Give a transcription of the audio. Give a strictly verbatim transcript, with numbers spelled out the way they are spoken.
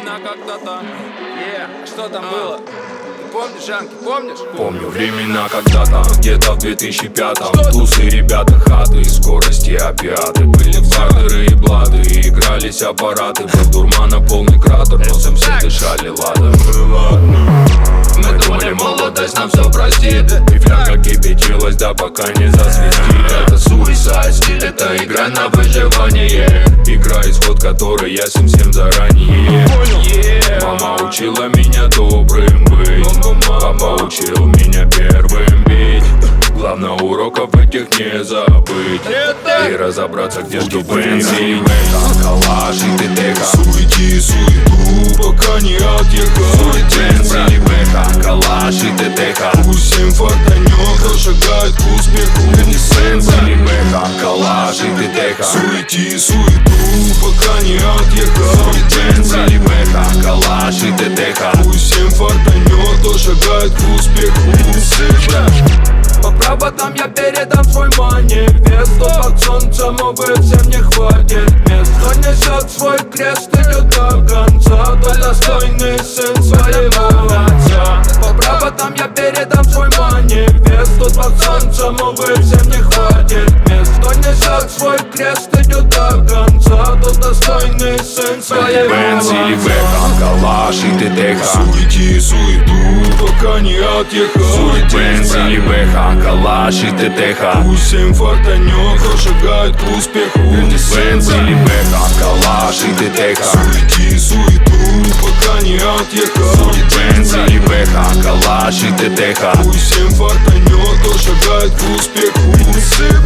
времена когда-то. Yeah. Что там было? Помнишь, Жанки, помнишь? Помню времена когда-то, где-то в две тысячи пятом. Тусы, ребята, хаты, скорости, опиаты. Были бардеры и блады, и игрались аппараты. Был дурмана полный кратер, носом все дышали ладом. Мы думали, молодость нам все простит, и фляга кипятилась, да пока не засвистит. Это суицид стиль, это игра на выживание. Игра, исход которой ясен всем заранее. Мама учила меня добрым быть, папа учил меня первым бить. Главное уроков этих не забыть и разобраться, где что бензин. Калаш и ТТХ, суети, суету, пока не отъехал. Бензин, калаш и ТТХ, пусть всем фартанет, кто шагает к успеху. Бензин, калаш и ТТХ, суети, суету, пока не отъехал. Бензин, калаш и ТТХ, пусть всем фартанет, кто шагает к успеху. По проводам я передам свой манифест, но под солнцем, увы, всем не хватит мест. Кто несет свой крест, идет до конца, тот достойный сын своего отца. По проводам я передам свой манифест, тут под солнцем, увы, всем не хватит мест. Кто несет свой крест, идет до конца, тот достойный сын своего отца. Калаш и ТТХ, суети, суету, пока не отъехал. Бензин, калаш и ТТХ, пусть всем фартанет, кто шагает к успеху. Бензин, калаш и ТТХ, суети, суету, пока не отъехал. Бензин, калаш и ТТХ, пусть всем фартанет, кто шагает к успеху.